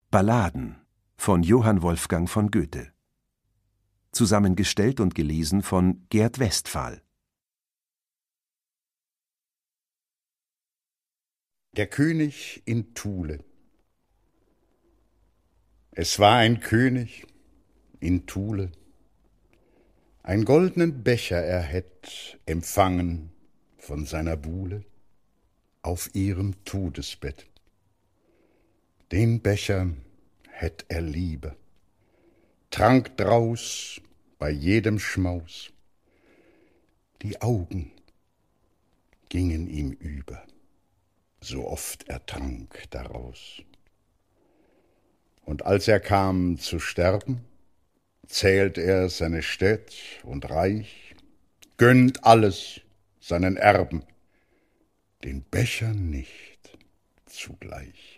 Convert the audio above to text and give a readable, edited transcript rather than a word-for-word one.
Balladen von Johann Wolfgang von Goethe. Zusammengestellt und gelesen von Gerd Westphal. Der König in Thule. Es war ein König in Thule. Ein goldnen Becher er hätt empfangen von seiner Buhle auf ihrem Todesbett. Den Becher hätt er Liebe, trank draus bei jedem Schmaus. Die Augen gingen ihm über, so oft er trank daraus. Und als er kam zu sterben, zählt er seine Städt und Reich, gönnt alles seinen Erben, den Becher nicht zugleich.